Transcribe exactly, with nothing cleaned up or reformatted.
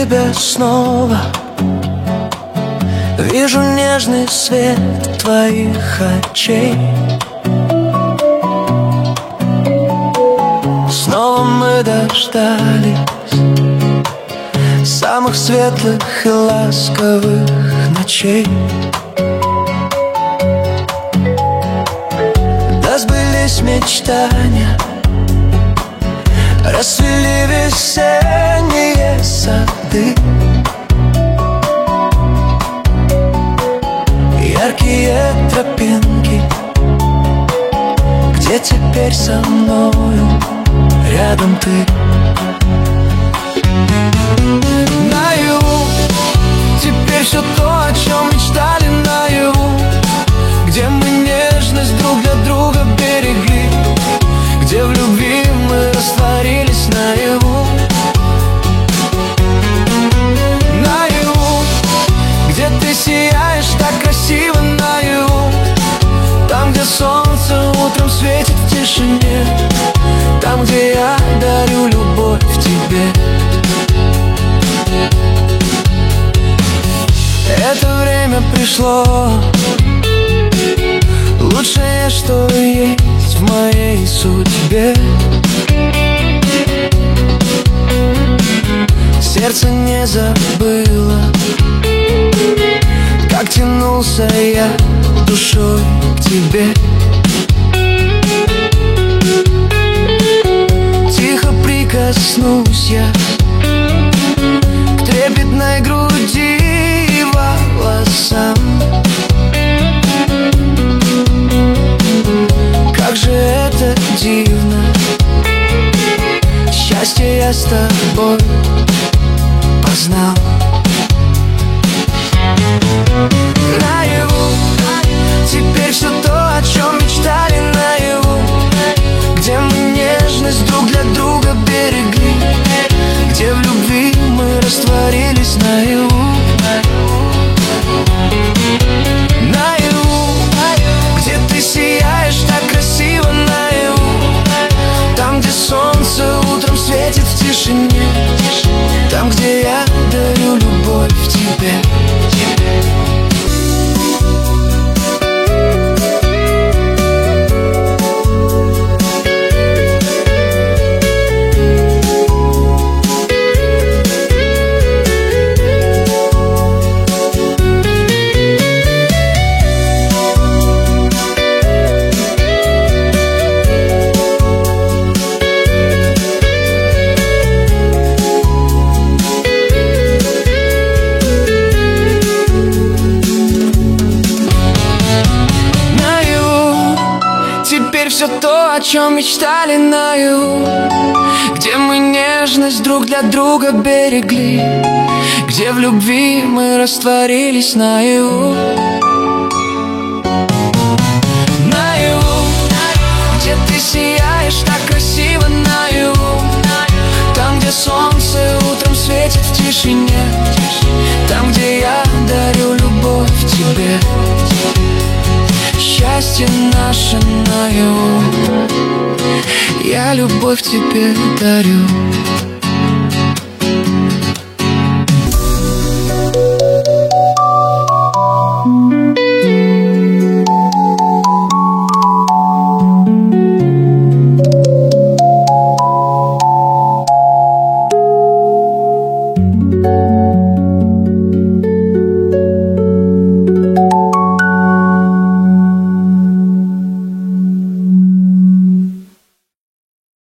тебя снова, вижу нежный свет твоих очей. Снова мы дождались самых светлых и ласковых ночей. Да сбылись мечтания, расцвели весенние сады. Яркие тропинки, где теперь со мною рядом ты. Наяву теперь все то, о чем мечтали наяву, где мы нежность друг для друга берегли, где в любви мы растворились наяву. Наяву, где ты сияешь так красиво наяву, там, где солнце утром светит в тишине, там, где я дарю любовь тебе. Это время пришло, лучшее, что есть в моей судьбе. Сердце не забыло, как тянулся я душой к тебе. Тихо прикоснусь я к трепетной груди и волосам. Как же это дивно, счастье я с тобой познал. Наяву теперь все то, о чем мечтали наяву, где мы нежность друг для друга берегли, где в любви мы растворились наяву. Наяву, где ты сияешь так красиво наяву, там, где солнце утром светит в тишине, там, где я дарю любовь тебе. Все то, о чем мечтали наяву, где мы нежность друг для друга берегли, где в любви мы растворились наяву. Наяву, где ты сияешь так красиво наяву, там, где солнце утром светит в тишине, там, где я дарю любовь тебе. Счастье наше наяву, я любовь тебе дарю.